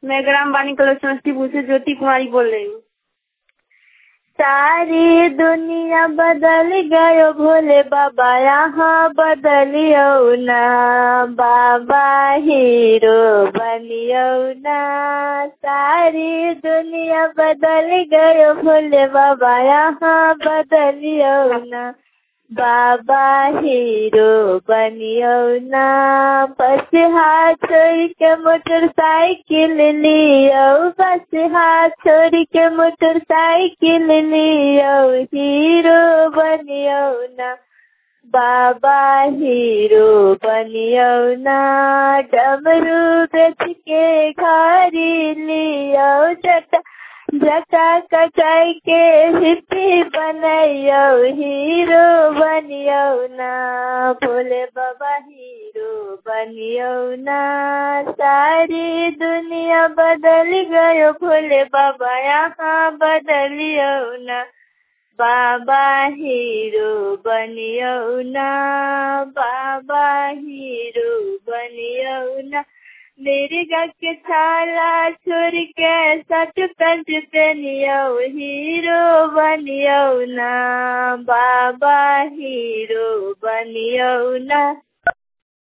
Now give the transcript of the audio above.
मैं ग्राम वाणी कॉलेज समस्तीपुर से ज्योति कुमारी बोल रही हूँ। सारी दुनिया बदल गयो भोले बाबा यहाँ बदलियो ना, बाबा हीरो बनियो ना। सारी दुनिया बदल गयो भोले बाबा यहाँ बदलियो ना, बाबा हीरो बनियो ना। बस हाथ छोड़ के मोटरसाइकिल लियो, बस हाथ छोड़ के मोटरसाइकिल लियो, हीरो बनियो ना, बाबा हीरो बनियो ना। डमरू बेच के घारी लियो, जटा कटाई के हिप्पी बनायो, हीरो बनियो ना, भोले बाबा हीरो बनियो ना। सारी दुनिया बदल गयो भोले बाबा यहाँ बदलियो ना, बाबा हीरो बनियो ना, बाबा हीरो बनियो ना। मिर्गा के छाला छोड़ के शर्ट पैंट पहनियो, हीरो बनियो ना, बाबा हीरो बनियो ना।